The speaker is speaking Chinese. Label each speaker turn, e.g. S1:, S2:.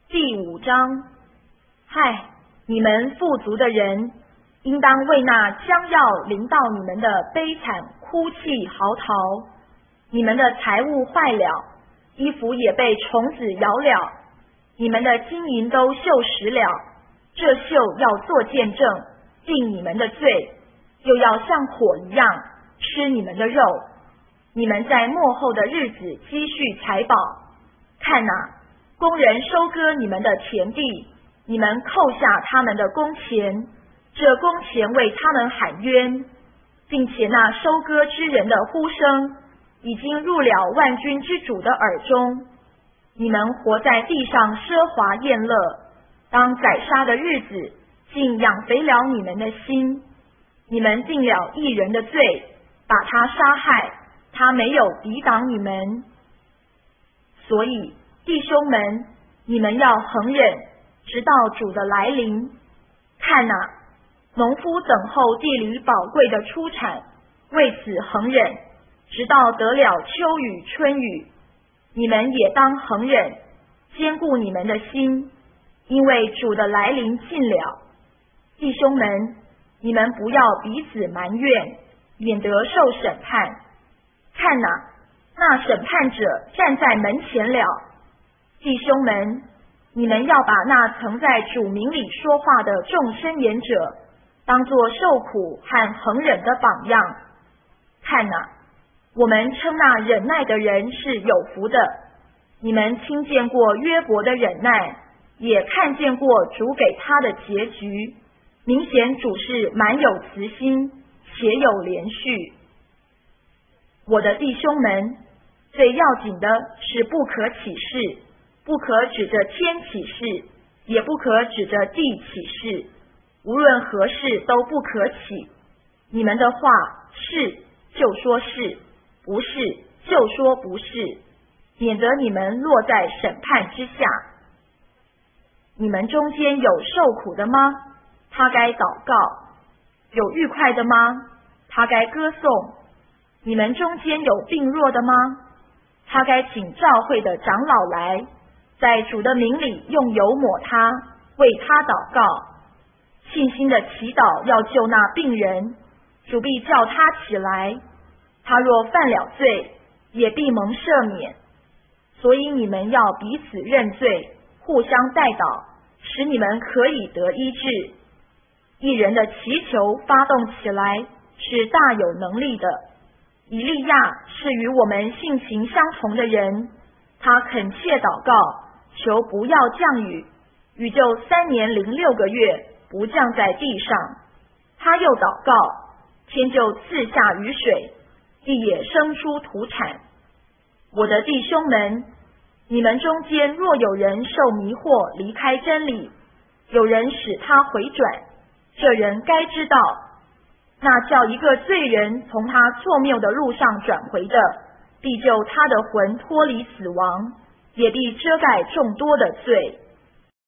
S1: 第5章。嗨，你们富足的人，应当为那将要临到你们的悲惨哭泣嚎啕。你们的财物坏了，衣服也被虫子咬了，你们的金银都锈蚀了。这锈要做见证，定你们的罪，又要像火一样吃你们的肉。你们在末后的日子积蓄财宝，看哪，工人收割你们的田地，你们扣下他们的工钱，这工钱为他们喊冤，并且那收割之人的呼声已经入了万军之主的耳中。你们活在地上奢华宴乐，当宰杀的日子，竟养肥了你们的心。你们定了一人的罪，把他杀害，他没有抵挡你们。所以弟兄们，你们要恒忍，直到主的来临。看哪，农夫等候地里宝贵的出产，为此恒忍，直到得了秋雨春雨。你们也当恒忍，坚固你们的心，因为主的来临近了。弟兄们，你们不要彼此埋怨，免得受审判。看哪，那审判者站在门前了。弟兄们，你们要把那曾在主名里说话的众申言者，当作受苦和恒忍的榜样。看哪，我们称那忍耐的人是有福的。你们听见过约伯的忍耐，也看见过主给他的结局，明显主是满有慈心，且有连续。我的弟兄们，最要紧的是不可起誓，不可指着天起誓，也不可指着地起誓，无论何事都不可起。你们的话是就说是，不是就说不是，免得你们落在审判之下。你们中间有受苦的吗？他该祷告。有愉快的吗？他该歌颂。你们中间有病弱的吗？他该请教会的长老来，在主的名里用油抹他，为他祷告。信心的祈祷要救那病人，主必叫他起来。他若犯了罪，也必蒙赦免。所以你们要彼此认罪，互相代祷，使你们可以得医治。一人的祈求发动起来，是大有能力的。以利亚是与我们性情相同的人，他恳切祷告，求不要降雨，雨就3年06个月不降在地上。他又祷告，天就赐下雨水，地也生出土产。我的弟兄们，你们中间若有人受迷惑离开真理，有人使他回转，这人该知道，那叫一个罪人从他错谬的路上转回的，必救他的魂脱离死亡，也必遮盖众多的罪。